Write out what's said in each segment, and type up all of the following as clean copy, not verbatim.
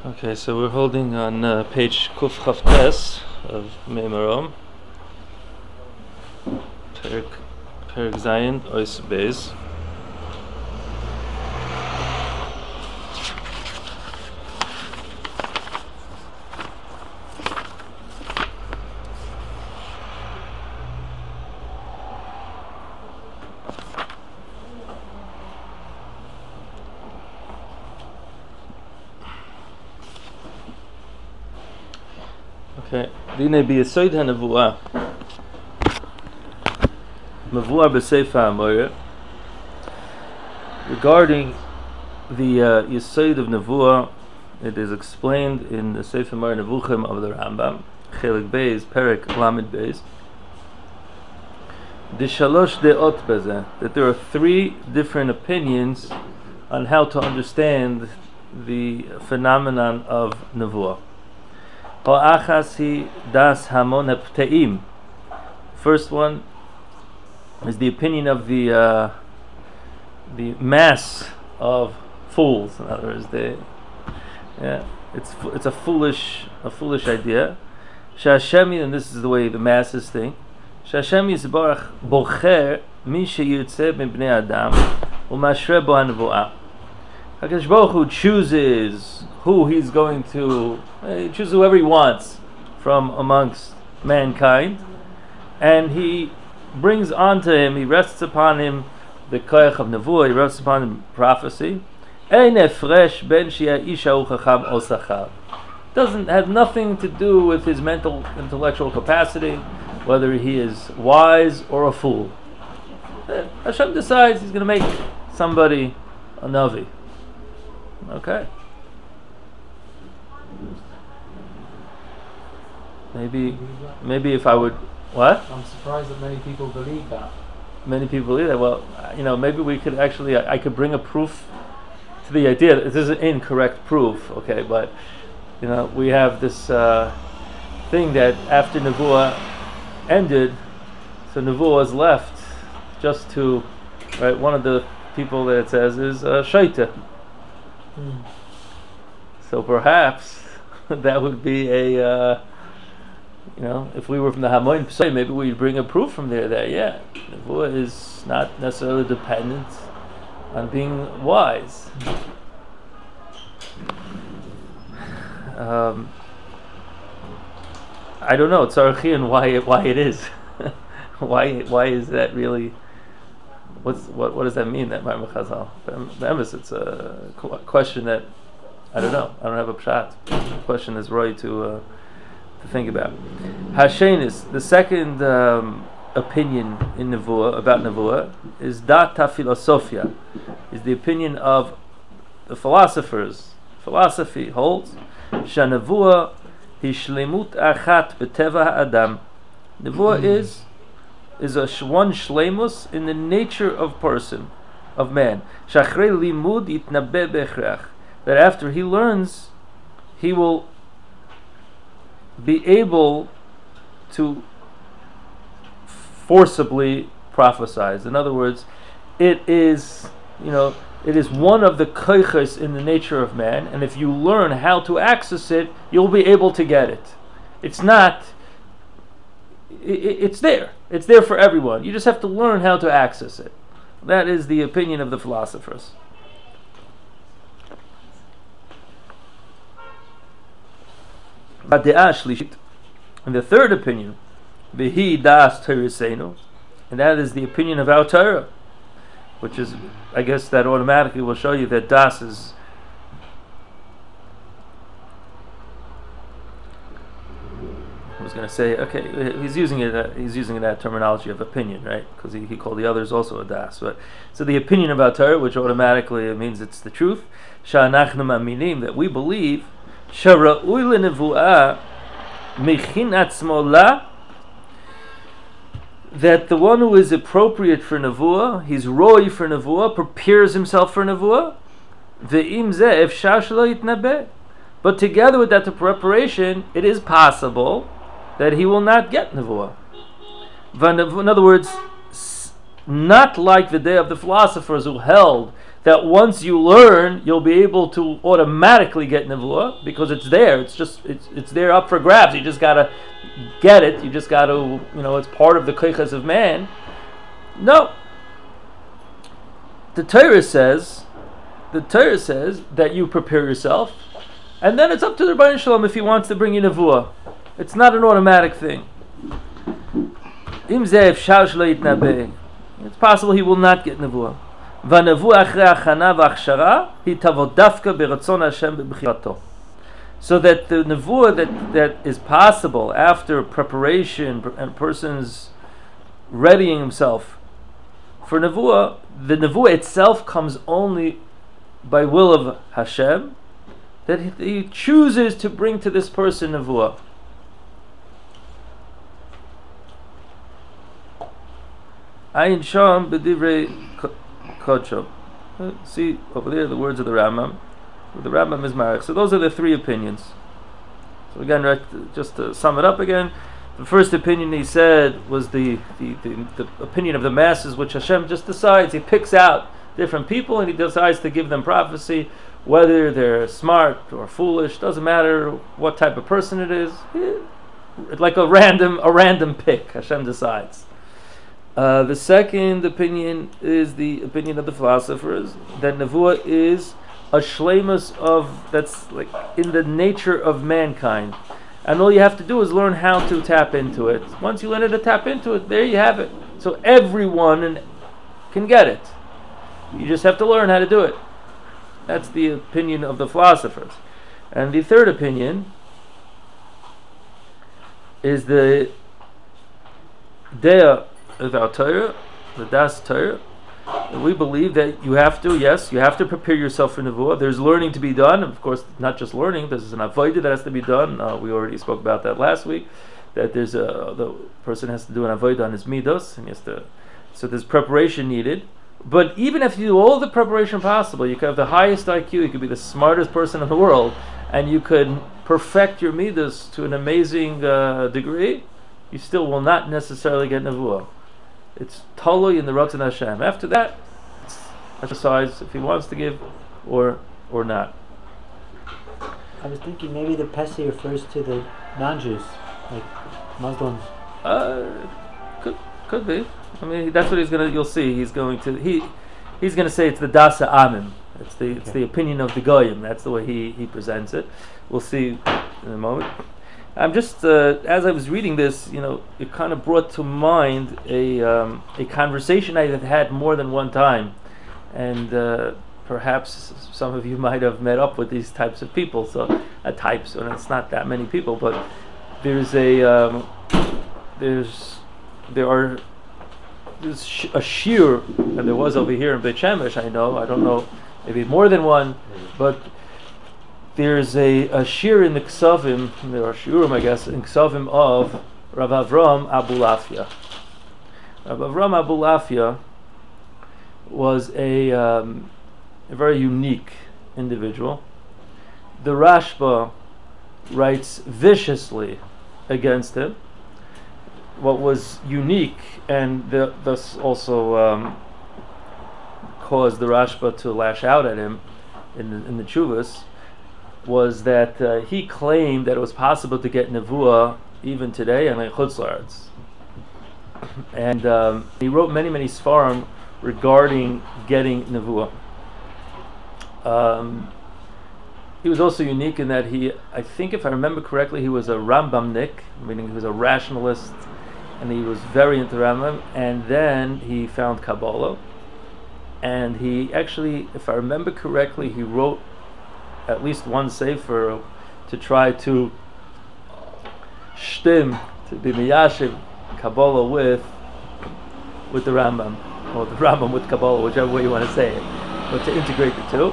Okay, so we're holding on page Kuf Chaf Tes of Meimarom, Perek Zayin Ois Beis. Okay, Dine bi'Yesod HaNevuah Mevuah b'Sefer HaMoreh. Regarding the Yesod of Nevuah, it is explained in the Sefer Moreh Nevuchim of the Rambam, Chelik Beis, Perek Lamed Beis, Shalosh de'ot bezeh, that there are three different opinions on how to understand the phenomenon of Nevuah. Das Hamon Hapteim. First one is the opinion of the mass of fools. In other words, it's a foolish idea. Shashemi, and this is the way the masses think. Shashemi Yisbarach bocher mi sheyirtzeh b'nei Adam u'mashre bo hanvuah. HaKadosh Baruch Hu chooses who He's going to. He chooses whoever He wants from amongst mankind, and He brings onto Him, He rests upon Him the koyach of nevuah. He rests upon Him prophecy. Ein efresh ben sheyeh isha hu chacham o sachar. Doesn't have nothing to do with his intellectual capacity, whether he is wise or a fool. Hashem decides He's going to make somebody a navi. Okay. Maybe if I would, what? I'm surprised that many people believe that. Many people believe that. Well, maybe we could actually, I could bring a proof to the idea. This is an incorrect proof, okay? But we have this thing that after Nevuah ended, so Nevuah was left just to, right? One of the people that it says is Shaita. So perhaps that would be a, if we were from the Hamoin Psai, maybe we'd bring a proof from there that, Nevuah is not necessarily dependent on being wise. I don't know, Tzarachian, why it is. why is that really? What does that mean, that Ma'amar Chazal? It's a question that I don't know. I don't have a pshat. The question is right to think about. Hashenis, the second opinion in Nevuah, about Nevuah, is data philosophia, is the opinion of the philosophers. Philosophy holds Shanevuah hishlemut achat beteva ha'adam. Nevuah is one shleimus in the nature of person, of man. Shachrei limud yitnabe bechreach, that after he learns, he will be able to forcibly prophesize. In other words, it is one of the koiches in the nature of man, and if you learn how to access it, you'll be able to get it. It's not. It's there. It's there for everyone. You just have to learn how to access it. That is the opinion of the philosophers. And the third opinion, V'hi das Torah, and that is the opinion of our Torah, which is, I guess that automatically will show you that das is. I was going to say, okay, he's using that terminology of opinion, right? Because he called the others also a das. But so the opinion of our Torah, which automatically means it's the truth, Sha'anachnu ma'aminim, that we believe, Shara'ui lenevuah mechin atzmo la, that the one who is appropriate for Nevuah, he's roi for Nevuah, prepares himself for Nevuah, ve'im zeh efshar shelo yitnabeh. But together with that preparation, it is possible that he will not get Nevuah. In other words, not like the day of the philosophers who held that once you learn, you'll be able to automatically get nevuah because it's there. It's there up for grabs. You just gotta get it. You just gotta, it's part of the koiches of man. No. The Torah says that you prepare yourself, and then it's up to the Rebbeinu Shalom if he wants to bring you nevuah. It's not an automatic thing. It's possible he will not get nevuah. So that the nevuah that is possible after preparation and a person's readying himself for nevuah, the nevuah itself comes only by will of Hashem, that he chooses to bring to this person nevuah. Ayin Sham b'divrei Kodsho. See over there the words of the Rambam. The Rambam is married. So those are the three opinions. So again, just to sum it up again, the first opinion he said was the opinion of the masses, which Hashem just decides. He picks out different people and he decides to give them prophecy, whether they're smart or foolish. Doesn't matter what type of person it is. It's like a random pick. Hashem decides. The second opinion is the opinion of the philosophers that nevuah is a shleimus that's like in the nature of mankind, and all you have to do is learn how to tap into it. Once you learn how to tap into it, there you have it. So everyone can get it. You just have to learn how to do it. That's the opinion of the philosophers. And the third opinion is the Dea of our Torah, the Das Torah. We believe that you have to prepare yourself for nevuah. There's learning to be done. Of course, not just learning. There's an avodah that has to be done. We already spoke about that last week. That the person has to do an avodah on his midos, and so there's preparation needed. But even if you do all the preparation possible, you could have the highest IQ, you could be the smartest person in the world, and you could perfect your midos to an amazing degree, you still will not necessarily get nevuah. It's totally in the Ratzon Hashem. After that, it's exercise if he wants to give or not. I was thinking maybe the Pesi refers to the non-Jews, like Muslims. Could be. I mean, that's what you'll see. He's going to say it's the Dasa Amim. It's the opinion of the Goyim. That's the way he presents it. We'll see in a moment. I'm just as I was reading this, it kind of brought to mind a conversation I have had more than one time, and perhaps some of you might have met up with these types of people. So types, and it's not that many people, but there's a shiur, and there was over here in Beit Shemesh. I don't know, maybe more than one, but there's a shiur in the Ksavim, there are shiurim, I guess, in Ksavim of Rav Avram Abulafia. Rav Avram Abulafia was a very unique individual. The Rashba writes viciously against him. What was unique, and thus also caused the Rashba to lash out at him in the Chuvas, was that he claimed that it was possible to get nevuah even today and in Chutz La'aretz. And he wrote many svarim regarding getting nevuah. He was also unique in that I think if I remember correctly, he was a Rambamnik, meaning he was a rationalist, and he was very into Rambam, and then he found Kabbalah, and he actually, if I remember correctly, he wrote at least one sefer to try to shtim, to be miyashiv Kabbalah with the Rambam, or the Rambam with Kabbalah, whichever way you want to say it, but to integrate the two.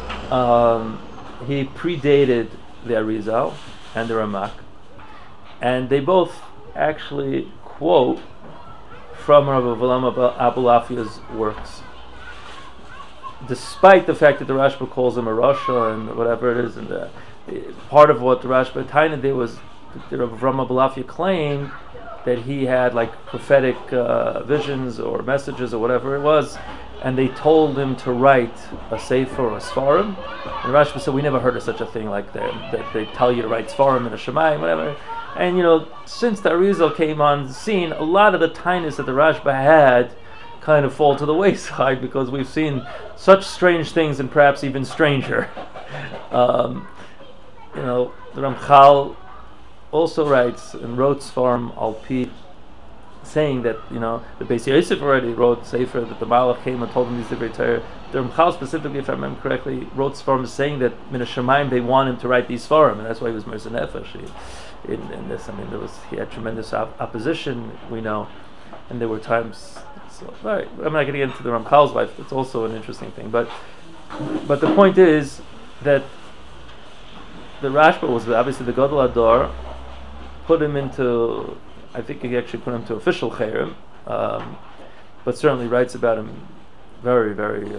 He predated the Arizal and the Ramak, and they both actually quote from Rav Avram Abulafia's works, despite the fact that the Rashba calls him a Rasha and whatever it is. And part of what the Rashba Taina did was that Rav Avram Abulafia claimed that he had like prophetic visions or messages or whatever it was, and they told him to write a sefer or a svarim. And Rashba said, we never heard of such a thing like that they tell you to write svarim and a shemayim, whatever. And since the Arizal came on the scene, a lot of the tinus that the Rashba had kind of fall to the wayside because we've seen such strange things and perhaps even stranger. The Ramchal also writes and wrote Svarim al Pi, saying that the Beis Yosef already wrote Sefer that the Malach came and told him these divrei Torah. The Ramchal specifically, if I remember correctly, wrote Svarim saying that Min HaShamayim they want him to write these Svarim, and that's why he was Merzer Nefesh in this. I mean, he had tremendous opposition, we know, and there were times. So, all right, I'm not going to get into the Ramchal's life. It's also an interesting thing, but the point is that the Rashba was obviously the Gadol Ador, put him into. I think he actually put him to official chayrim, but certainly writes about him very, very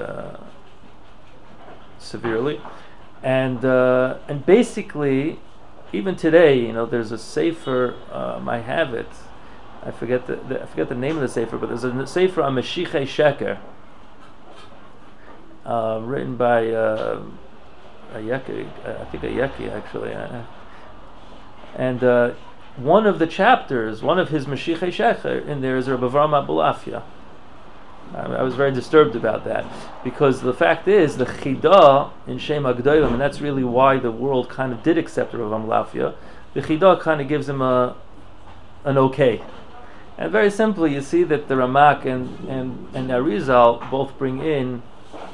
severely, and basically, even today, there's a sefer. I have it. I forget the name of the sefer, but there's a sefer on Meshichei Sheker, written by Ayeki, I think Ayeki actually, and. One of the chapters, one of his Meshichei Shecher in there is Rabbi Avraham Abulafia. I was very disturbed about that because the fact is the Chidah in Shem HaGdolim, and that's really why the world kind of did accept Rabbi Abulafia. The Chidah kind of gives him an okay, and very simply you see that the Ramak and Arizal both bring in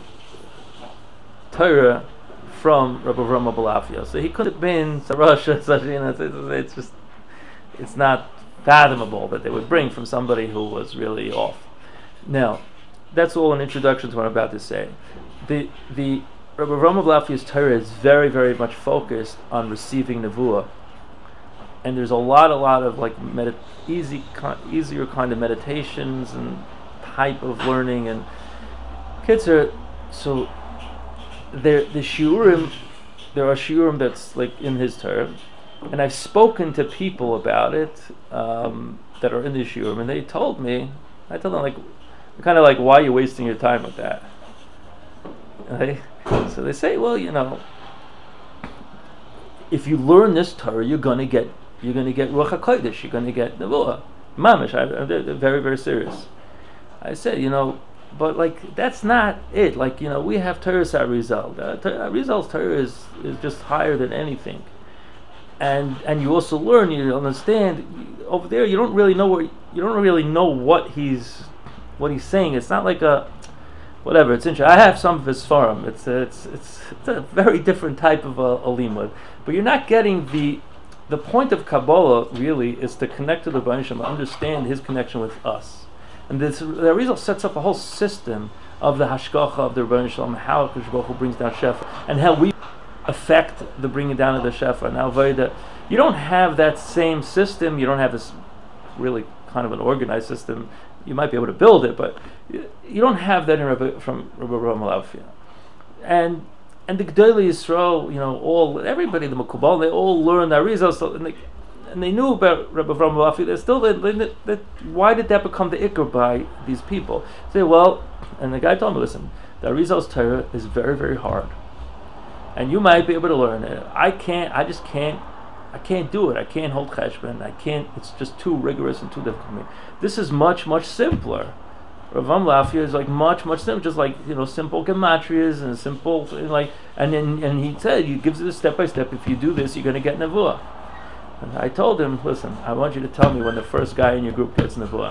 Torah from Rabbi Avraham Abulafia. So he could have been Sarasha, it's just. It's not fathomable that they would bring from somebody who was really off. Now, that's all an introduction to what I'm about to say. The Rabbi Avraham Abulafia's Torah is very, very much focused on receiving nevuah, and there's a lot of like easier kind of meditations and type of learning and kitzur. So there are shiurim that's like in his Torah. And I've spoken to people about it that are in the shiurim, and they told me, I told them kind of like, why are you wasting your time with that? Okay? So they say, well, if you learn this Torah, you're gonna get Ruach HaKodesh, you're gonna get Nevuah, Mamish. They're very, very serious. I said, but that's not it. We have Torah Arizal. Arizal's Torah is just higher than anything. And you also learn, you understand. Over there, you don't really know what he's saying. It's not like whatever. It's interesting. I have some of his Sfarim. It's a very different type of a limud. But you're not getting the point of Kabbalah. Really, is to connect to the Rebbeinu Shalom, understand his connection with us, and the Arizal sets up a whole system of the hashgacha of the Rebbeinu Shalom, how Hakadosh Baruch Hu brings down Shefa, and how we affect the bringing down of the Shefa. Now, you don't have that same system. You don't have this really kind of an organized system. You might be able to build it, but you don't have that from Rabbi Avraham Abulafia. And the Gdolei Yisrael, everybody, the Mekubal, they all learned the Arizal, and they knew about Rabbi Avraham Abulafia. They're still, why did that become the Iker by these people? Say, and the guy told me, listen, the Arizal's Torah is very, very hard. And you might be able to learn it. I can't do it. I can't hold cheshbon. It's just too rigorous and too difficult for me. This is much, much simpler. Rav Amlafia is much, much simpler, just simple gematrias and simple, and he said, he gives it a step by step. If you do this, you're going to get nevuah. And I told him, listen, I want you to tell me when the first guy in your group gets nevuah.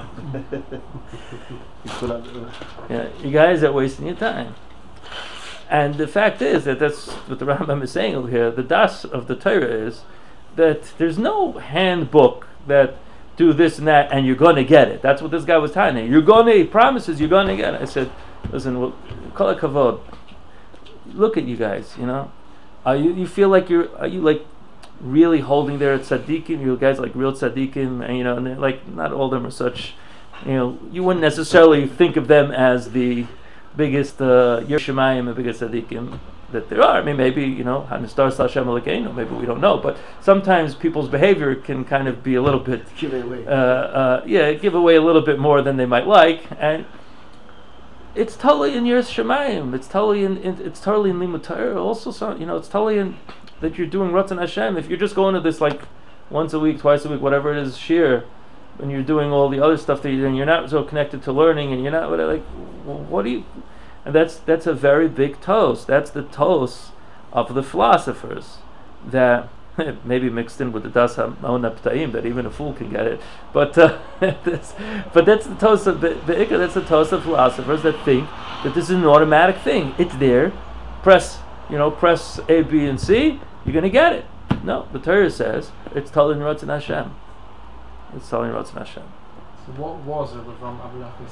You guys are wasting your time. And the fact is that's what the Rambam is saying over here. The das of the Torah is that there's no handbook that do this and that and you're going to get it. That's what this guy was telling me. He promises you're going to get it. I said, listen, kol hakavod. Look at you guys, you feel like are you really holding there at tzaddikim? You guys real tzaddikim, and they're not all of them are such, you wouldn't necessarily think of them as the biggest Yerushalayim, the biggest tzaddikim that there are. I mean, maybe Hanistar Hashem Elokeinu. Maybe we don't know, but sometimes people's behavior can kind of be a little bit give away a little bit more than they might like. it's totally in Yiras Shamayim. It's totally in Limud Torah. Also, it's totally in that you're doing Ratzon Hashem. If you're just going to this like once a week, twice a week, whatever it is, shir, and you're doing all the other stuff that you're doing, you're not so connected to learning, and you're not like, well, what do you? And that's a very big toast. That's the toast of the philosophers that maybe mixed in with the Das HaMaon HaPta'im, that even a fool can get it. But that's the toast of the Ikka. That's the toast of philosophers that think that this is an automatic thing. It's there. Press A, B, and C. You're going to get it. No, the Torah says it's Talin Ratzon Hashem. It's Talin Ratzon Hashem. So what was Rabbi from Abu Nachman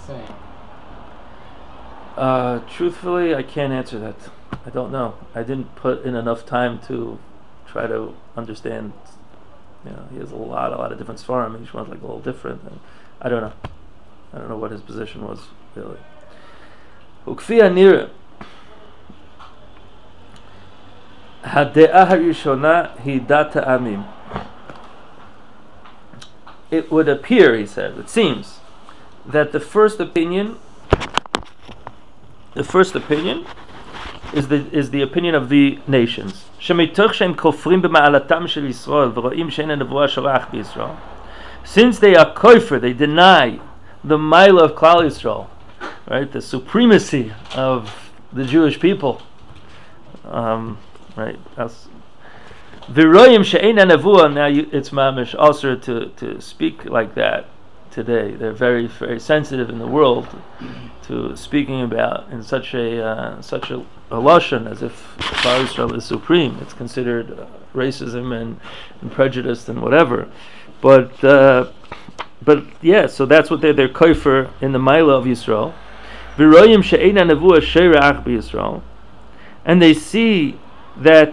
saying? Truthfully, I can't answer that. I don't know. I didn't put in enough time to try to understand. He has a lot of different svarim, and each one's like a little different. And I don't know. I don't know what his position was really. Ukfi Anira. Hade'ah harishona hi data amim. It would appear, he said, it seems, that the first opinion is the opinion of the nations. Since they are kofer, they deny the mila of Klal Yisrael, right? The supremacy of the Jewish people. Right? V'royim she'eina nevuah. Now it's mamish also to speak like that today. They're very, very sensitive in the world to speaking about in such a lashon as if Klal Yisrael is supreme. It's considered racism and prejudice and whatever. But yeah, so that's what they're kofer in the Maila of Yisrael. V'royim she'eina nevuah sheirach b'Yisrael, and they see that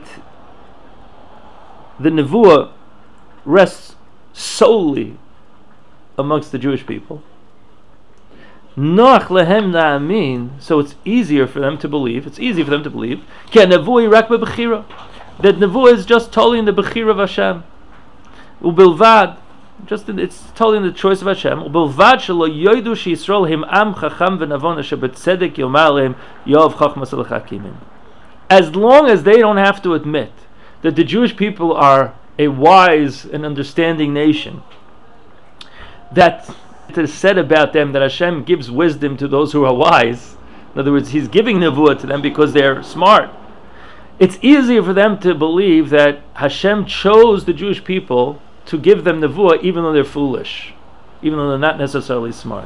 the nevuah rests solely amongst the Jewish people. Noach lehem na'amin, so it's easier for them to believe. It's easy for them to believe. Ki nevuah rak b'bechira, that nevuah is just totally in the bechira of Hashem. Ubilvad, it's totally in the choice of Hashem. Ubilvad shelo yoydu sheYisrael him am chacham v'navon asher b'tzedek yomar lehem yov chachmas l'chakimin. As long as they don't have to admit that the Jewish people are a wise and understanding nation, that it is said about them that Hashem gives wisdom to those who are wise. In other words, He's giving nevuah to them because they're smart. It's easier for them to believe that Hashem chose the Jewish people to give them nevuah even though they're foolish, even though they're not necessarily smart.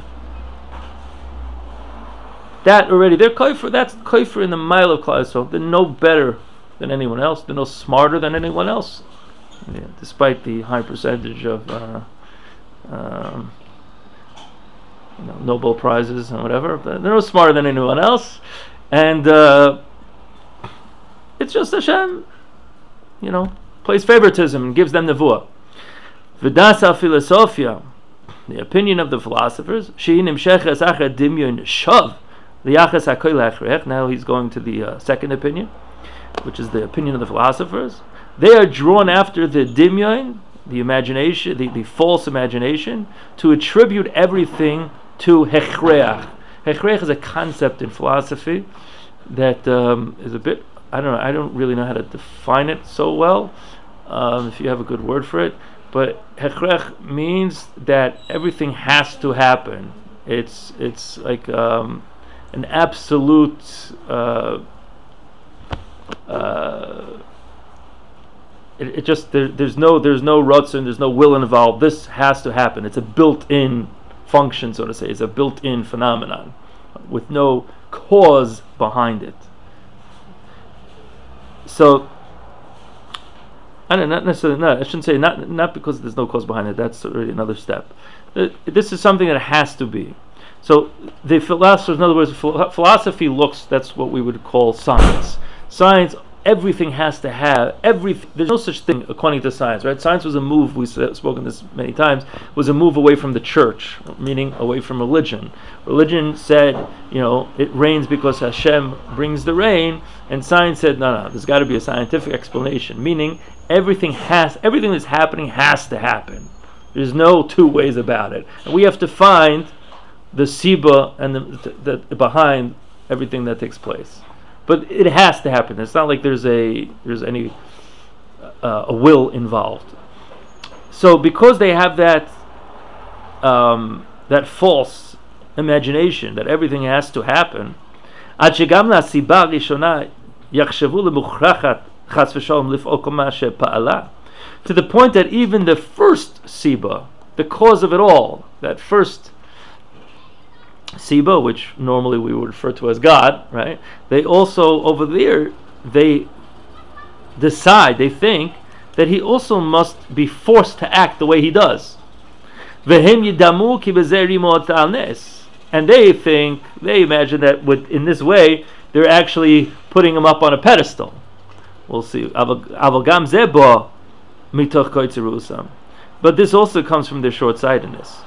That already, they're kofer. That's kofer in the mile of Klal Yisrael. They're no better than anyone else. They're no smarter than anyone else, despite the high percentage of Nobel prizes and whatever. They're no smarter than anyone else, and it's just Hashem, plays favoritism and gives them nevuah. V'dasa philosophia, the opinion of the philosophers, she'in imsheches achar dimyon shav. Now he's going to the second opinion, which is the opinion of the philosophers. They are drawn after the dimyon, the imagination, the false imagination, to attribute everything to hechreach. Hechreach is a concept in philosophy that is a bit, I don't really know how to define it so well, if you have a good word for it, but hechreach means that everything has to happen. It's like an absolute there's no rutzon, there's no will involved. This has to happen. It's a built-in function, so to say. It's a built-in phenomenon with no cause behind it. So I shouldn't say not because there's no cause behind it. That's already another step. This is something that has to be. So the philosophers, in other words, philosophy looks, that's what we would call science. Science, everything has to have, there's no such thing according to science, right? Science was a move, we've spoken this many times, was a move away from the church, meaning away from religion. Religion said, it rains because Hashem brings the rain, and science said, no, there's got to be a scientific explanation, meaning everything that's happening has to happen. There's no two ways about it. And we have to find the siba and the behind everything that takes place. But it has to happen. It's not like there's any a will involved. So because they have that that false imagination that everything has to happen, to the point that even the first siba, the cause of it all, that first siba, which normally we would refer to as God, right? They also over there they think that he also must be forced to act the way he does. And they imagine that in this way they're actually putting him up on a pedestal. We'll see. But this also comes from their short-sightedness.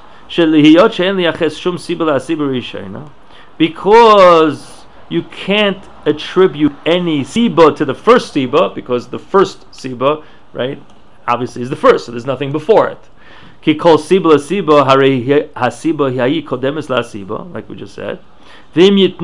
Because you can't attribute any siba to the first siba, because the first siba, right, obviously is the first, so there's nothing before it. Ki kol siba la siba harei hasiba hiyi kodemes la siba, like we just said. If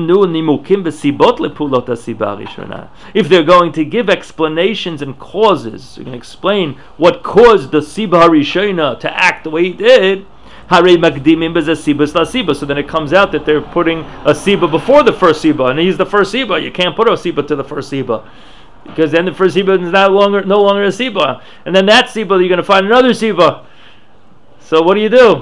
they're going to give explanations and causes, you can explain what caused the siba harishona to act the way he did. So then it comes out that they're putting a siba before the first siba, and he's the first siba. You can't put a siba to the first siba, because then the first siba is no longer a siba, and then that siba you're going to find another siba. So what do you do?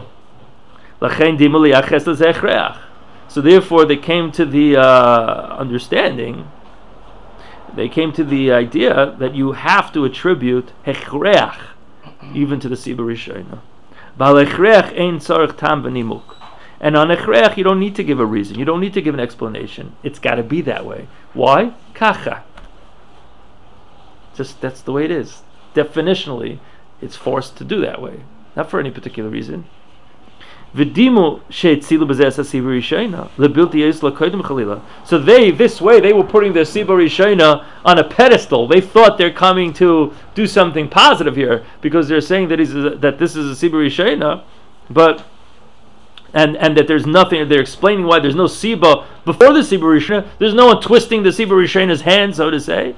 So therefore they came to the understanding, they came to the idea that you have to attribute hechreach even to the siba rishona. And on hechreach you don't need to give a reason, you don't need to give an explanation. It's got to be that way. Why? Kacha. Just that's the way it is. Definitionally, it's forced to do that way, not for any particular reason. So this way, they were putting their siba rishona on a pedestal. They thought they're coming to do something positive here, because they're saying that this is a siba rishona, but and that there's nothing. They're explaining why there's no siba before the siba rishona. There's no one twisting the siba rishona's hand, so to say.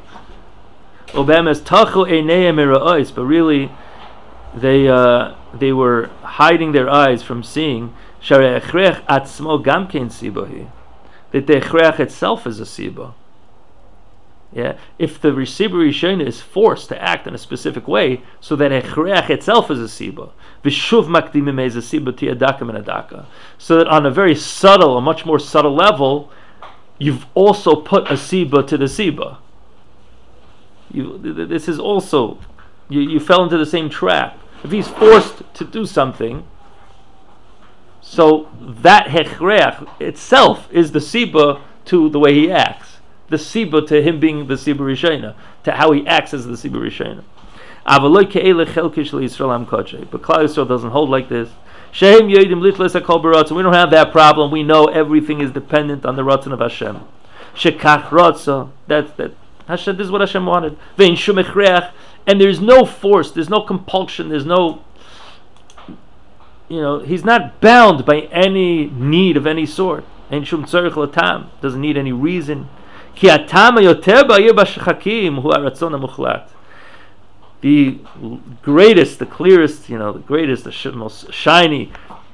But really, they were hiding their eyes from seeing that the echrech itself is a siba. Yeah, if the siba rishona is forced to act in a specific way, so that echrech itself is a siba. So that on a very subtle, a much more subtle level, you've also put a siba to the siba. This is also, you fell into the same trap. If he's forced to do something, so that hechrech itself is the siba to the way he acts, the siba to him being the siba rishona, to how he acts as the siba rishona. But Klal Yisrael doesn't hold like this. So we don't have that problem. We know everything is dependent on the ratzon of Hashem. That Hashem, this is what Hashem wanted. And there's no force, there's no compulsion, there's no, he's not bound by any need of any sort. Doesn't need any reason. The greatest, the clearest, the greatest, the most shiny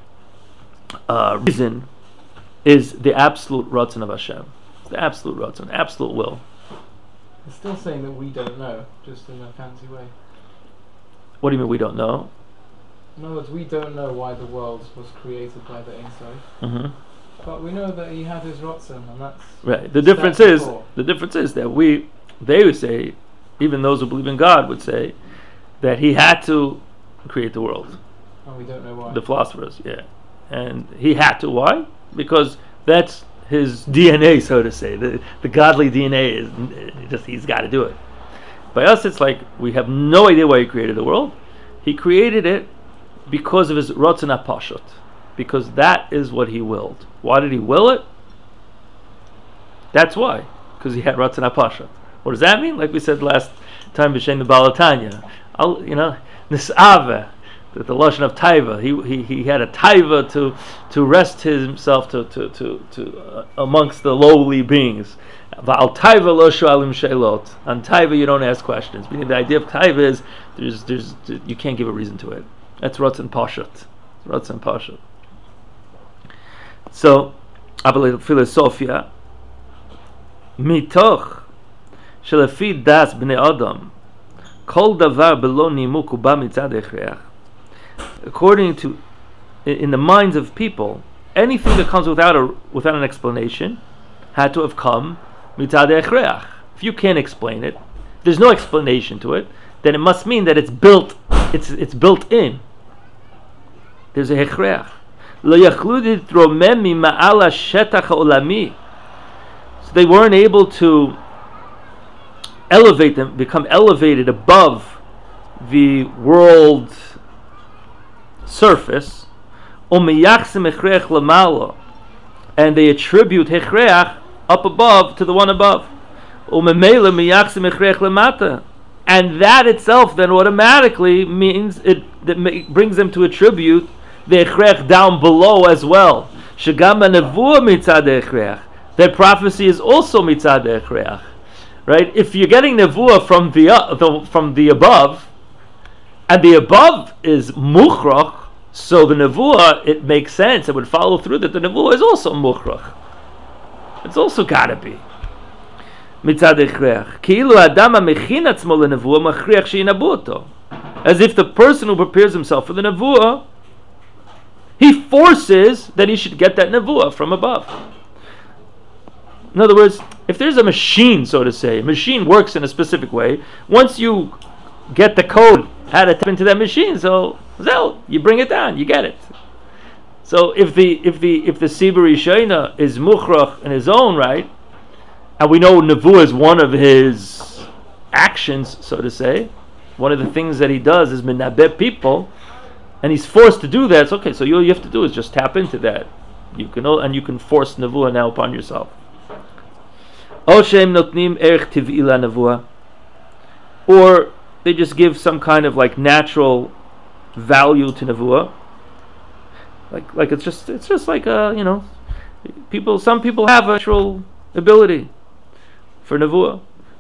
reason is the absolute ratzon of Hashem. The absolute ratzon, absolute will. It's still saying that we don't know, just in a fancy way. What do you mean we don't know? In other words, we don't know why the world was created by the Ein Sof. Mm-hmm. But we know that he had his ratzon, and that's right. The difference is that they would say, even those who believe in God would say, that he had to create the world. And we don't know why. The philosophers, yeah. And he had to. Why? Because that's his DNA, so to say. The godly DNA is just, he's got to do it. By us, it's like we have no idea why he created the world. He created it because of his ratzon hapashut, because that is what he willed. Why did he will it? That's why, because he had ratzon hapashut. What does that mean? Like we said last time, b'shem the Balatanya, nisave, the lashon of taiva. He had a taiva to rest himself to amongst the lowly beings. Va'al taiva lo shoalim sheilot. On taiva you don't ask questions. Meaning the idea of taiva is there's you can't give a reason to it. That's Ratzon Pashat. Ratzon Pashat. So, philosophia mitoch shelefi das bnei adam kol davar belo nimuk uba mitzad echreach. According to, in the minds of people, anything that comes without an explanation had to have come mitzad echreach. If you can't explain it, there's no explanation to it, then it must mean that it's built in. There's a hechreach. Lo yachlud litromem mima'al hashetach ha'olami. So they weren't able to elevate them, become elevated above the world surface. Umeyachsim hechreach lamalo, and they attribute hechreach up above to the one above. Umemela meyachsim hechreach lamata, and that itself then automatically means brings them to attribute the echrech down below as well. Shegam nevuah mitzad echrech. That prophecy is also mitzad echrech, right? If you're getting nevuah from the above, and the above is mukhrach, so the nevuah, it makes sense. It would follow through that the nevuah is also mukhrach. It's also got to be mitzad echrech. Ki'ilu adam hamechin atzmo lenevuah machriach sheinabu oto. As if the person who prepares himself for the nevuah, he forces that he should get that nevuah from above. In other words, if there's a machine, so to say, a machine works in a specific way. Once you get the code how to tap into that machine, so you bring it down, you get it. So if the Sibur Yishayna is mukhrach in his own right, and we know nevuah is one of his actions, so to say, one of the things that he does is menabeh people, and he's forced to do that. It's okay. So all you have to do is just tap into that. You can force nevuah now upon yourself. Or they just give some kind of like natural value to nevuah. Like it's just like some people have a natural ability for nevuah.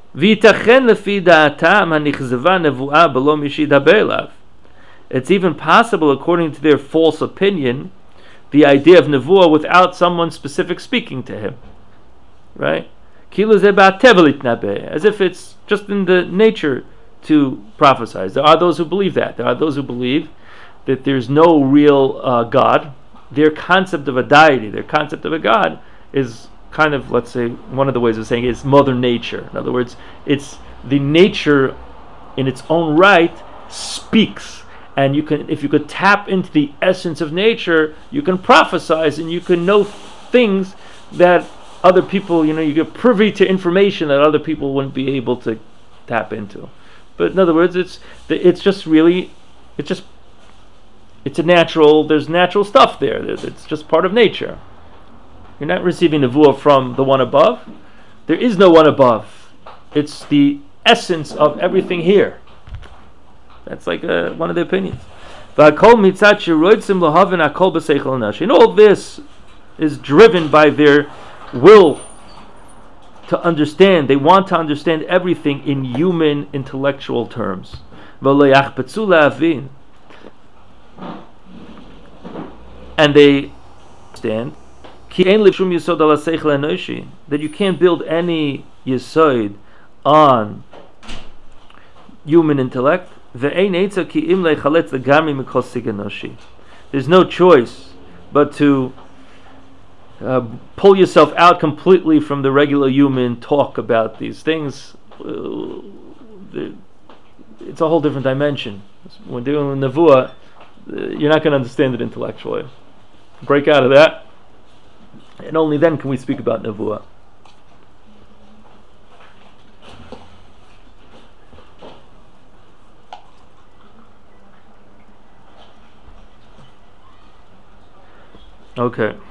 It's even possible, according to their false opinion, the idea of nevuah without someone specific speaking to him, right? As if it's just in the nature to prophesy. There are those who believe that. There are those who believe that there's no real God. Their concept of a deity, their concept of a God, is kind of, let's say, one of the ways of saying it is Mother Nature. In other words, it's the nature in its own right speaks. And if you could tap into the essence of nature, you can prophesize and you can know things that other people, you get privy to information that other people wouldn't be able to tap into. But in other words, it's a natural. There's natural stuff there. It's just part of nature. You're not receiving nevuah from the one above. There is no one above. It's the essence of everything here. That's like one of the opinions. And all this is driven by their will to understand. They want to understand everything in human intellectual terms. And they understand that you can't build any yesod on human intellect. There's no choice but to pull yourself out completely from the regular human talk about these things. It's a whole different dimension. When doing nevuah, you're not going to understand it intellectually. Break out of that, and only then can we speak about nevuah. Okay.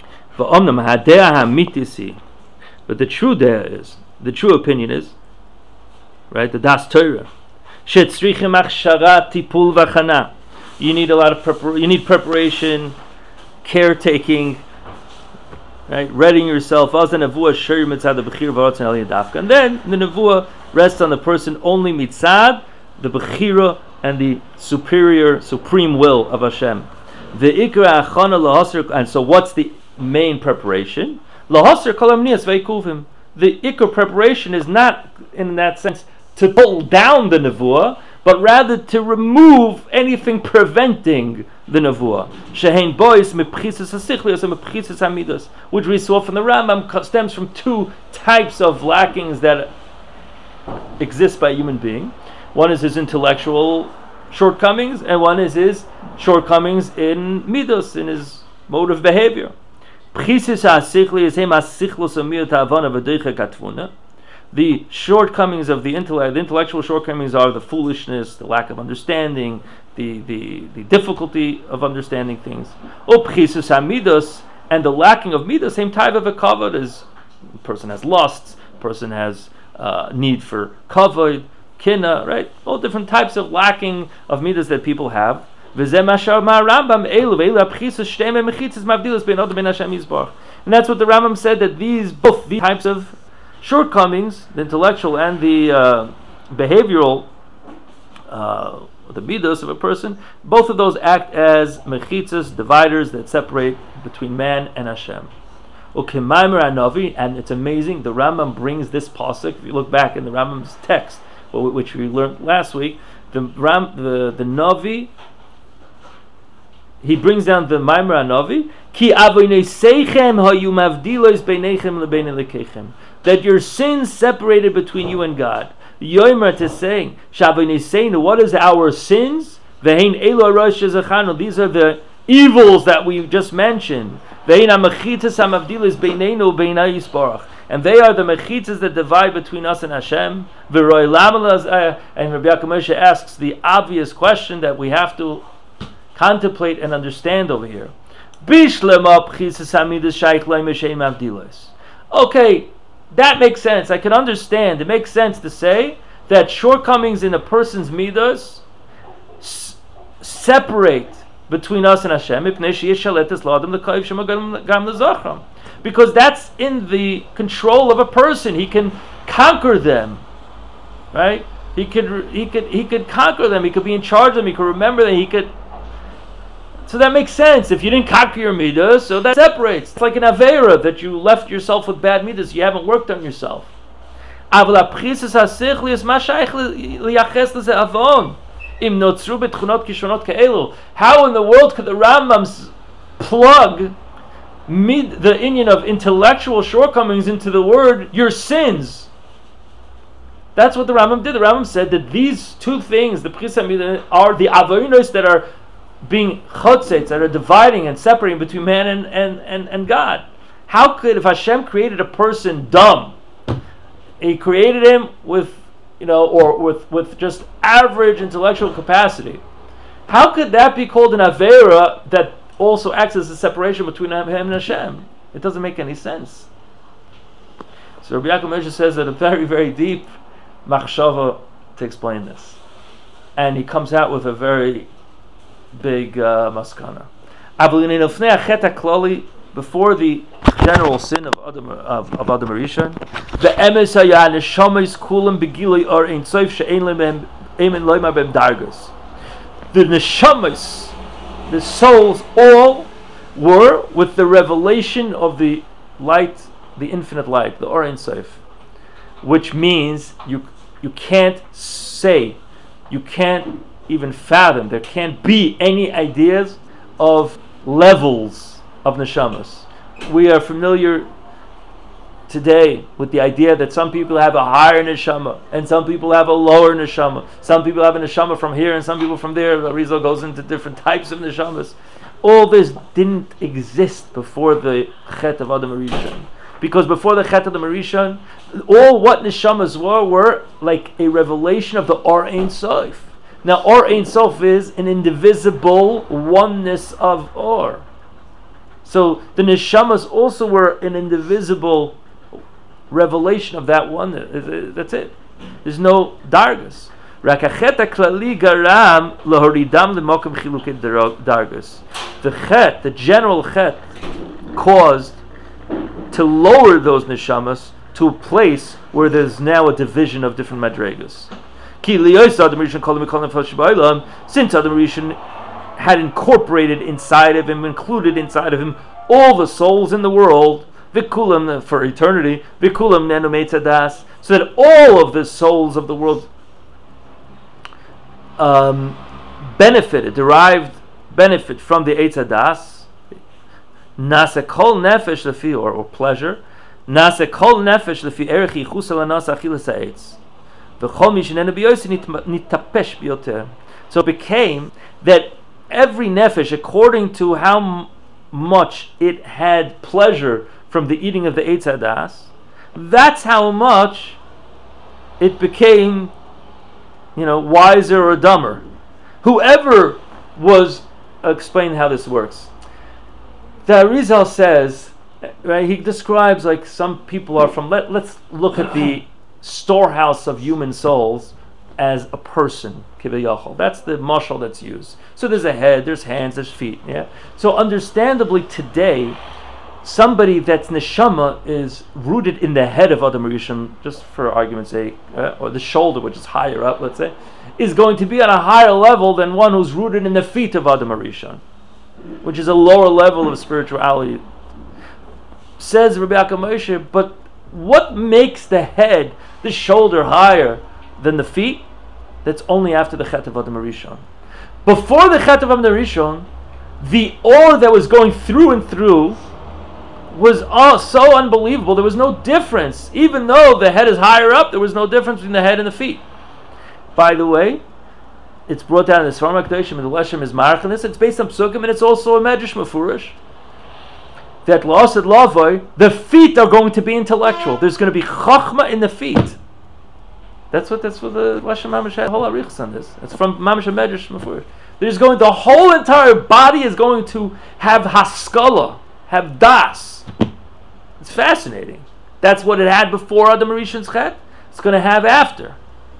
But the true opinion is right? The Das Torah. Shetzrichim achshara tipul v'chana. You need a lot of you need preparation, caretaking, right? Readying yourself. And then the nevuah rests on the person only mitzad, the bechira, and the supreme will of Hashem. The ikra achana lahasir, and so what's the main preparation? Lahasir kolamnias veikuvim. The ikra preparation is not, in that sense, to pull down the nevuah, but rather to remove anything preventing the nevuah. Shehein bois mepchisus hasichlios and mepchisus hamidos, which we saw from the Rambam stems from two types of lackings that exist by a human being. One is his intellectual shortcomings, and one is his shortcomings in midos, in his mode of behavior. The shortcomings of the intellect, the intellectual shortcomings are the foolishness, the lack of understanding, the difficulty of understanding things. And the lacking of midos, same type of a kavod, is a person has lusts, a person has need for kavod, kina, right? All different types of lacking of midas that people have. And that's what the Rambam said, that both these types of shortcomings, the intellectual and the behavioral, the midas of a person, both of those act as mechitzas, dividers that separate between man and Hashem. And it's amazing, the Rambam brings this pasuk. If you look back in the Rambam's text, which we learned last week, the Navi, he brings down the Maimer HaNavi, Ki avoneseichem hayu mavdilos beinechem lebein elekechem, that your sins separated between you and God. Yomer is saying, Shavoneseinu, what is our sins? Vehein elo rosh zechanu, these are the evils that we just mentioned. Vehein hamachitas hamavdilos beineinu beinai yisbarach, and they are the mechitzas that divide between us and Hashem. And Rabbi Yaakov Moshe asks the obvious question that we have to contemplate and understand over here. Okay, that makes sense. I can understand. It makes sense to say that shortcomings in a person's midas separate between us and Hashem, because that's in the control of a person. He can conquer them, right? He could conquer them. He could be in charge of them. He could remember them. He could. So that makes sense. If you didn't conquer your midas, so that separates. It's like an avera that you left yourself with bad midas. You haven't worked on yourself. How in the world could the Rambam plug the union of intellectual shortcomings into the word your sins? That's what the Rambam did. The Rambam said that these two things, the Pchisa Midah, are the avonos that are being chotzetz, that are dividing and separating between man and God. How could, if Hashem created a person dumb, He created him with, with just average intellectual capacity, how could that be called an avera that also acts as a separation between him and Hashem? It doesn't make any sense. So Rabbi Yaakov Moshe says that a very, very deep machshava to explain this, and he comes out with a very big maskana. Before the general sin of Adam Rishon, the emes haya neshamis kulam begilui or ein soif she'ein lehem emin loymar bem dargas. The neshamis, the souls, all were with the revelation of the light, the infinite light, the or ein soif, which means you can't say, you can't even fathom, there can't be any ideas of levels of neshamas. We are familiar today with the idea that some people have a higher neshama and some people have a lower neshama. Some people have a neshama from here and some people from there. The Arizal goes into different types of neshamas. All this didn't exist before the Chet of Adam Rishon. Because before the Chet of Adam Rishon, all what neshamas were like a revelation of the Or Ein Sof. Now, Or Ein Sof is an indivisible oneness of Or. So the neshamas also were an indivisible revelation of that oneness. That's it. There's no dargas. רק החטא הכללי גרם להורידם למקום חילוקי דרגos. The chet, the general chet, caused to lower those neshamas to a place where there's now a division of different madregas. Since Adam Rishon had incorporated inside of him, included inside of him, all the souls in the world, vikulam for eternity, vikulam nenometzadas, so that all of the souls of the world derived benefit from the etzadas. Nase kol nefesh lefi or pleasure. Nase kol nefesh lefi erech yichus alanas achilas ha'etz. V'chol mi shenenu b'yosi nitapesh b'yoter. So it became that every nefesh, according to how much it had pleasure from the eating of the Eitz Hadas, that's how much it became, wiser or dumber. Whoever was explain how this works. The Arizal says, right? He describes like some people are from. Let's look at the storehouse of human souls as a person. That's the mashal that's used. So there's a head, there's hands, there's feet. Yeah. So understandably today, somebody that's neshama is rooted in the head of Adam Rishon, just for argument's sake, or the shoulder, which is higher up, let's say, is going to be at a higher level than one who's rooted in the feet of Adam Rishon, which is a lower level of spirituality. Says Rabbi Yaakov Moshe, but what makes the head, the shoulder higher than the feet? That's only after the Chet of Adam Rishon. Before the Chet of Adam Rishon, the ore that was going through and through was so unbelievable. There was no difference. Even though the head is higher up, there was no difference between the head and the feet. By the way, it's brought down in the Sfarim HaKadoshim, and the Leshem is marach in this. It's based on Psukim, and it's also a Medrash Mefurish. That La'asad Lavoy, the feet are going to be intellectual. There's going to be Chachma in the feet. That's what the Leshem Mamash had whole arichs on this. It's from Mamash Medrash Mefurish. The whole entire body is going to have Haskalah, have Das. It's fascinating. That's what it had before Adam Rishon's Chet. It's going to have after.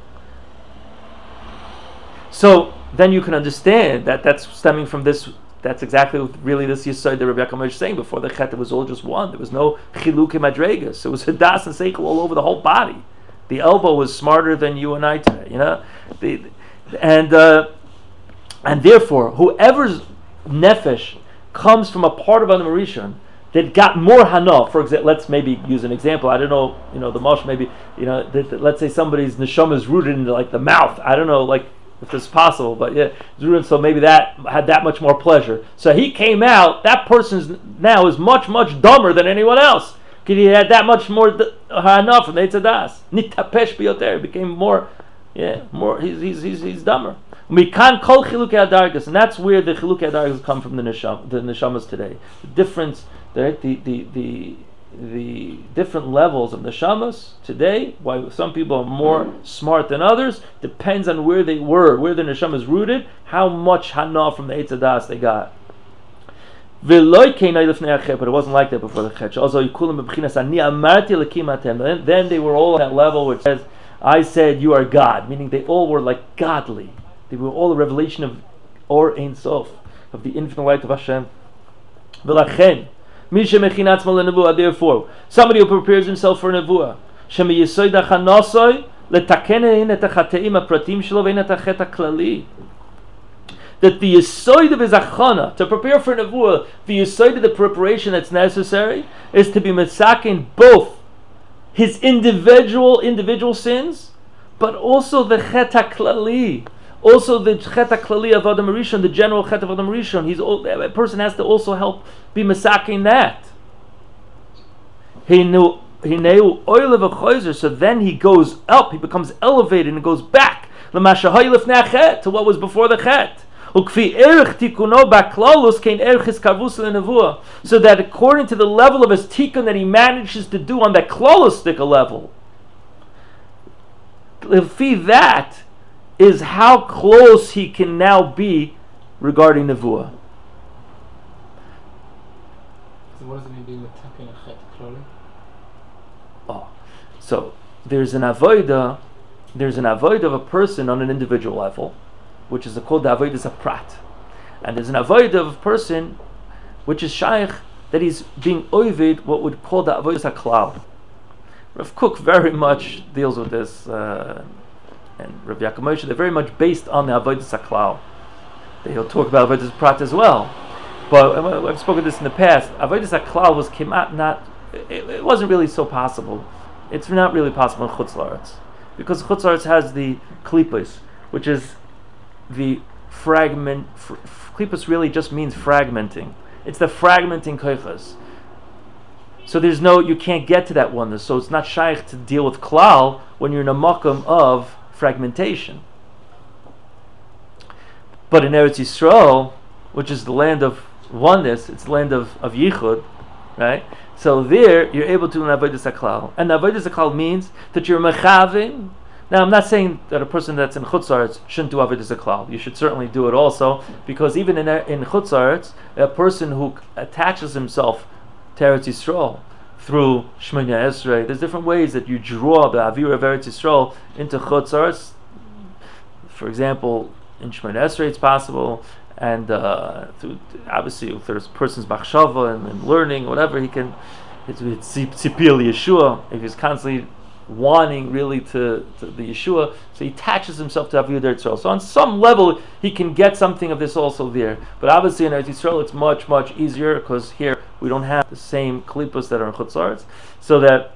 So then you can understand that that's stemming from this. That's exactly what really this Yisod that Rabbi Yaakov Moshe is saying. Before the Chet, it was all just one. There was no Chilukei Madregas. It was Hadas and Seichel all over the whole body. The elbow was smarter than you and I today. And therefore, whoever's nefesh comes from a part of Adam Rishon that got more hana. For example, let's maybe use an example. I don't know. The mosh maybe. Let's say somebody's neshama is rooted in like the mouth. I don't know, like if it's possible, but yeah, so maybe that had that much more pleasure. So he came out. That person now is much dumber than anyone else. Because he had that much more hana from the Eitz Hadas. Nitapesh biyoter, became more. He's dumber. We can't call chilukei adargas, and that's where the chilukei adargas come from the neshamas today. The difference, the different levels of neshamas today. Why some people are more smart than others depends on where they were, where the neshama is rooted, how much hana from the Eitz Hadas they got. But it wasn't like that before the Chet. Then they were all at that level which says, I said you are God, meaning they all were like godly. They were all a revelation of Or Ein Sof, of the infinite light of Hashem. Therefore, somebody who prepares himself for a nevuah, that the yisoid of his achana, to prepare for nevuah, the yisoid of the preparation that's necessary is to be misakin both his individual sins, but also the chet haklali, also the chet haklali of Adam Rishon, the general chet of Adam Rishon. A person has to also help be misakin that. So then he goes up, he becomes elevated and goes back to what was before the chet. So that according to the level of his tikkun that he manages to do on that klolistic level, that is how close he can now be regarding nevuah. So what does it mean being metakin a chet klali? So there's an avodah there's an avoid of a person on an individual level, which is called the avoid is a prat, and there's an avoid of a person, which is shaykh, that he's being oivid, what would call the avoid is a klal. Rav Kook very much deals with this, and Rav Yaakov Moshe, they're very much based on the avoid is a klal. He'll talk about avoid is a prat as well, but I've spoken this in the past. Avoid is a klal was not. It wasn't really so possible. It's not really possible in Chutz La'aretz, because Chutz La'aretz has the klipos, which is the fragment. Klipos really just means fragmenting. It's the fragmenting koichas. So you can't get to that oneness. So it's not shaykh to deal with klal when you're in a makom of fragmentation. But in Eretz Yisrael, which is the land of oneness, it's the land of yichud, right? So there, you're able to do an avodas haklal. And avodas haklal means that you're mechaving. Now, I'm not saying that a person that's in Chutz La'aretz shouldn't do avodas haklal. You should certainly do it also, because even in Chutz La'aretz, a person who attaches himself to Eretz Yisrael through Shemona Esrei, there's different ways that you draw the Avira of Eretz Yisrael into Chutz La'aretz. For example, in Shemona Esrei it's possible, and obviously if there's a person's machshava and learning, whatever, he can, it's tzipil Yeshua, if he's constantly wanting really to the Yeshua, so he attaches himself to Aviyud Eretz Yisrael. So on some level he can get something of this also there, but obviously in Eretz Yisrael it's much, much easier, because here we don't have the same klipos that are in Chutz La'aretz, so that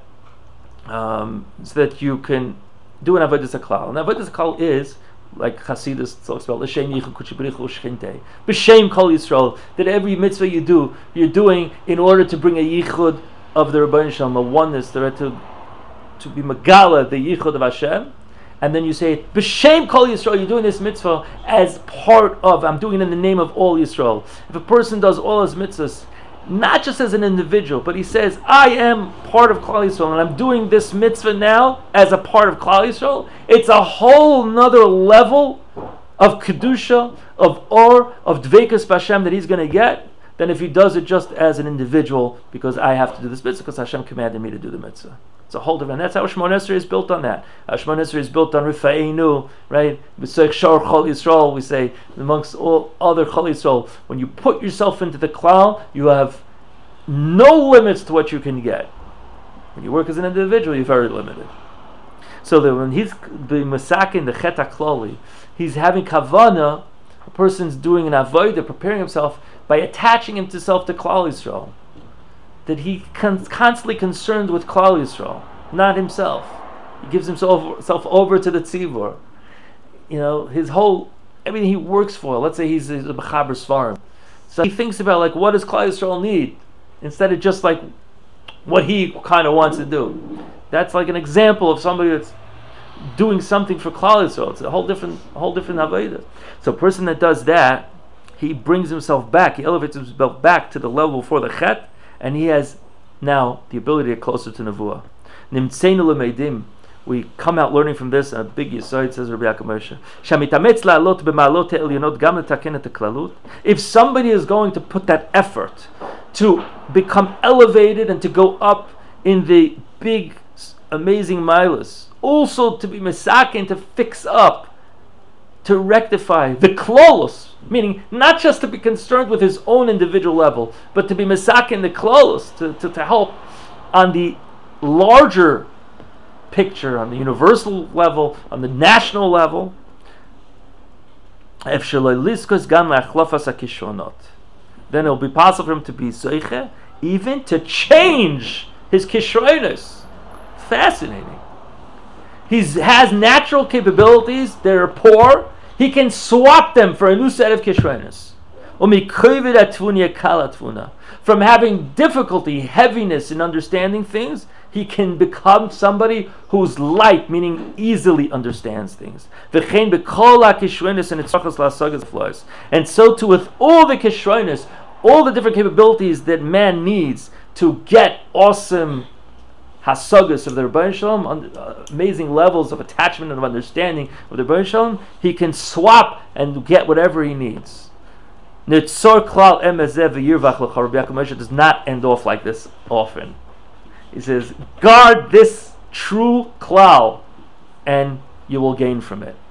you can do an avodas haklal. And avodas haklal is, like Chasidus talks about, l'shem yichud kuchiberichu shchinte, b'shem kol Yisrael, that every mitzvah you do, you're doing in order to bring a yichud of the Rebbeinu Shalom, a oneness, to be megala, the yichud of Hashem. And then you say, b'shem kol Yisrael, you're doing this mitzvah as part of, I'm doing it in the name of all Yisrael. If a person does all his mitzvahs, not just as an individual, but he says, I am part of Klal Yisrael, and I'm doing this mitzvah now as a part of Klal Yisrael, it's a whole nother level of Kedusha, of Or, of Dveikus B'Hashem that he's going to get, than if he does it just as an individual, because I have to do this mitzvah, because Hashem commanded me to do the mitzvah. It's a whole different, and that's how Shemona Esrei is built on that. Shemona Esrei is built on Rifa'enu, right? B'Seich Shor Chol Yisrael, we say, amongst all other Chol Yisrael, when you put yourself into the klal, you have no limits to what you can get. When you work as an individual, you're very limited. So that when he's b'masakin the chet haklali, he's having kavana, a person's doing an avodah, preparing himself by attaching himself to Klal Yisrael. That he constantly concerned with Klal Yisrael, not himself. He gives himself over to the tzivur. His whole, everything he works for. Let's say he's a mechaber svarim, so he thinks about like, what does Klal Yisrael need, instead of just like what he kind of wants to do. That's like an example of somebody that's doing something for Klal Yisrael. It's a whole different avodah. So a person that does that, he brings himself back. He elevates himself back to the level before the chet. And he has now the ability to get closer to Nevuah. Nimtzeinu l'meidim. We come out learning from this, and a big yesod, says Rabbi Yaakov Moshe. Shamitamets la'alot b'ma'alot ha'elyonot gam letaken et ha'klalut. If somebody is going to put that effort to become elevated and to go up in the big, amazing milas, also to be mesaken, to fix up, to rectify the klolos, meaning not just to be concerned with his own individual level, but to be mesaken the klolos, to help on the larger picture, on the universal level, on the national level. Then it will be possible for him to be zoiche, even to change his kishronos. Fascinating. He has natural capabilities that are poor. He can swap them for a new set of kishronos. From having difficulty, heaviness in understanding things, he can become somebody who's light, meaning easily understands things. And so too with all the kishronos, all the different capabilities that man needs to get awesome hasagas of the Rebbeinu Shalom, amazing levels of attachment and of understanding of the Rebbeinu Shalom, he can swap and get whatever he needs. Nitzor klal emezeh v'yirvach l'cha. Rabbi Yaakov Moshe does not end off like this often. He says, guard this true klal and you will gain from it.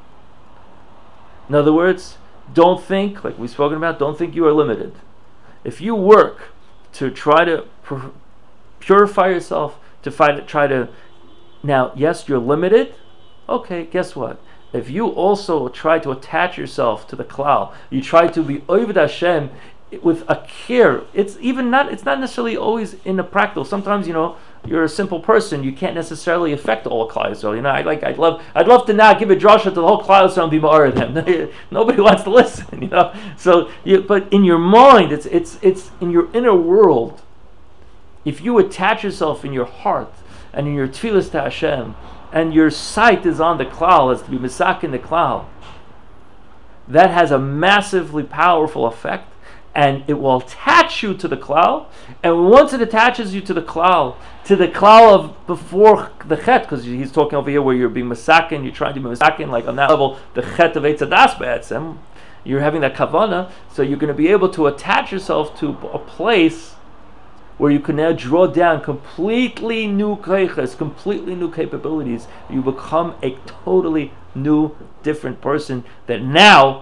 In other words, don't think, like we've spoken about, don't think you are limited. If you work to try to purify yourself, try to, now, yes, you're limited. Okay, guess what? If you also try to attach yourself to the klal, you try to be Oved Hashem with a care. It's not necessarily always in a practical. Sometimes, you're a simple person. You can't necessarily affect all Klal Yisrael. I'd love to now give a drasha to the whole Klal Yisrael and be ma'or them. Nobody wants to listen. So, but in your mind, it's in your inner world. If you attach yourself in your heart and in your tefillas to Hashem, and your sight is on the klal, as to be misak in the klal, that has a massively powerful effect, and it will attach you to the klal. And once it attaches you to the klal of before the chet, because he's talking over here where you're being misakin, you're trying to be misakin, like on that level, the chet of Eitz Hadas be'etzem, you're having that kavana, so you're going to be able to attach yourself to a place where you can now draw down completely new keiches, completely new capabilities. You become a totally new, different person. That now,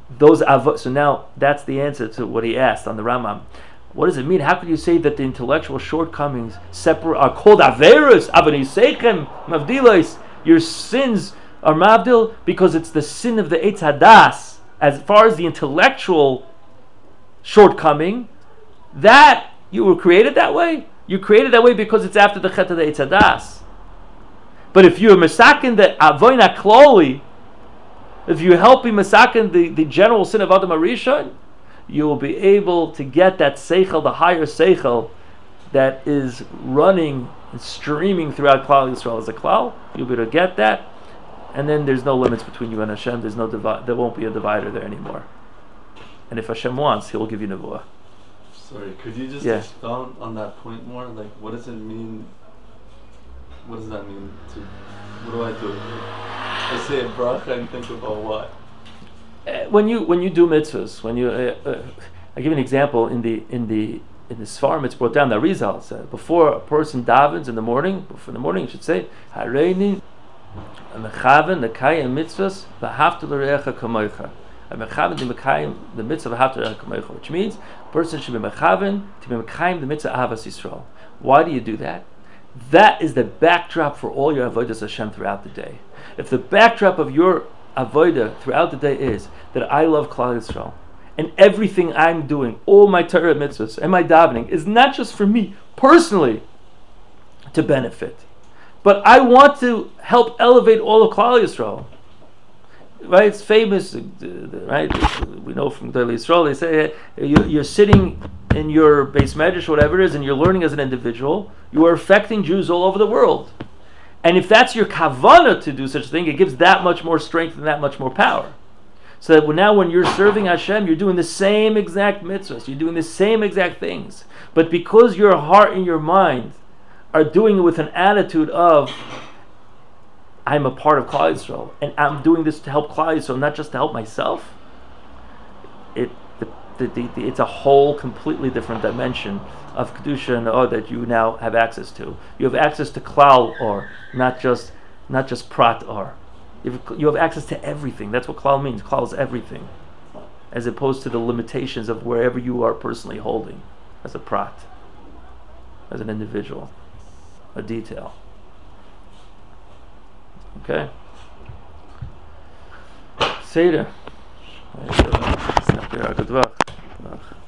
so now that's the answer to what he asked on the Rambam. What does it mean? How could you say that the intellectual shortcomings are called averus, avanisechem, mavdilos? Your sins are mavdil because it's the sin of the Eitz Hadas. As far as the intellectual shortcoming, that you were created that way. You created that way because it's after the chet of the Eitz Hadas. But if you're misakin the avoina kloli, if you help be misakin the general sin of Adam Arishon, you will be able to get that seichel, the higher seichel, that is running and streaming throughout Klal Yisrael as a klal. You'll be able to get that, and then there's no limits between you and Hashem. There's no there won't be a divider there anymore. And if Hashem wants, He will give you nevuah. Sorry, could you just expound on that point more? Like, what does it mean? What does that mean? What do I do? I say a bracha and think about what? When you do mitzvahs, I give you an example in the Sfarim, it's brought down that Arizal said before a person davens in the morning, you should say Hareini mechaven lekayim mitzvahs v'haftu l'reacha kamoicha. The mitzvah of Haftar Kamecha, which means a person should be mechaven to be mekayim the mitzvah Ahavas Yisrael. Why do you do that? That is the backdrop for all your avodas Hashem throughout the day. If the backdrop of your avodah throughout the day is that I love Klal Yisrael, and everything I'm doing, all my Torah mitzvahs and my davening, is not just for me personally to benefit, but I want to help elevate all of Klal Yisrael. Right, it's famous. Right, we know from Gedolei Yisrael. They say you're sitting in your base medrash, whatever it is, and you're learning as an individual. You are affecting Jews all over the world, and if that's your kavanah to do such a thing, it gives that much more strength and that much more power. So that now, when you're serving Hashem, you're doing the same exact mitzvahs, you're doing the same exact things, but because your heart and your mind are doing it with an attitude of I'm a part of Klal Yisrael, and I'm doing this to help Klal Yisrael, not just to help myself. It's a whole completely different dimension of kedusha and or that you now have access to. You have access to Klal or not just prat or. You have access to everything. That's what Klal means. Klal is everything, as opposed to the limitations of wherever you are personally holding, as a prat, as an individual, a detail. Okay. Seder.